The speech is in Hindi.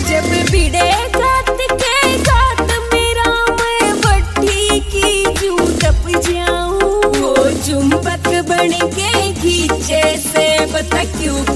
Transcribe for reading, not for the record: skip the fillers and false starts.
जब भिड़े गात के गात मेरा मैं भट्टी की जूं टप जाऊं, वो चुंबक बन के खींचे से बता क्यों